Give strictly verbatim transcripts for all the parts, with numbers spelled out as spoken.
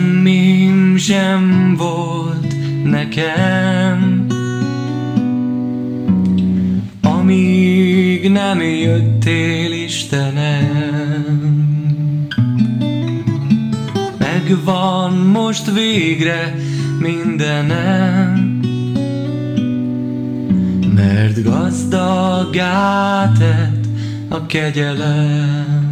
Semmim sem volt nekem, amíg nem jöttél, Istenem. Megvan most végre mindenem, mert gazdaggá tett a kegyelem.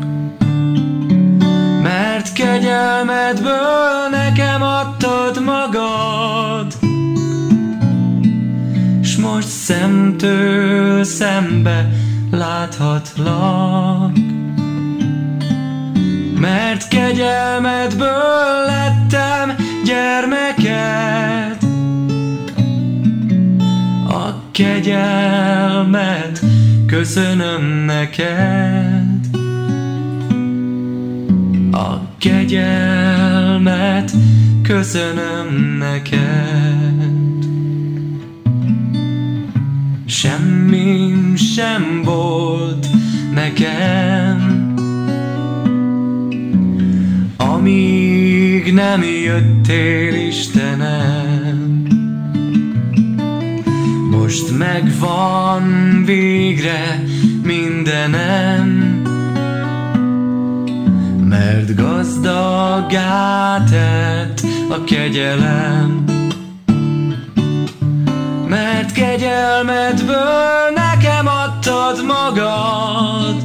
Mert kegyelmedből nekem adtad magad, s most szemtől szembe láthatlak. Mert kegyelmedből lettem gyermeked, a kegyelmet köszönöm neked. A kegyelmet köszönöm neked. Semmim sem volt nekem, amíg nem jöttél, Istenem. Most megvan végre mindenem, mert gazdaggá tett a kegyelem. Mert kegyelmedből nekem adtad magad,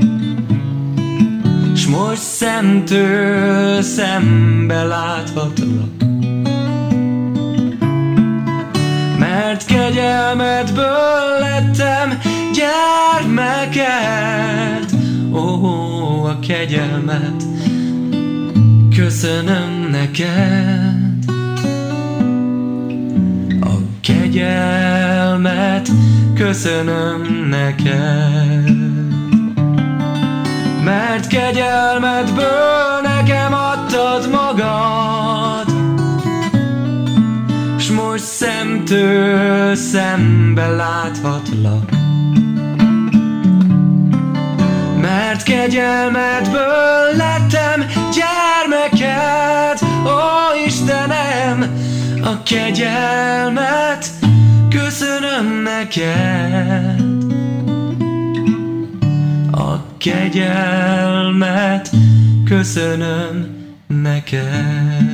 s most szemtől szembe láthatlak. Mert kegyelmedből lettem gyermeked, ó, a kegyelmet köszönöm neked. A kegyelmet köszönöm neked. Mert kegyelmedből nekem adtad magad, s most szemtől szembe láthatlak. Mert kegyelmedből lettem gyermeked, ó Istenem, a kegyelmet köszönöm neked. A kegyelmet köszönöm neked.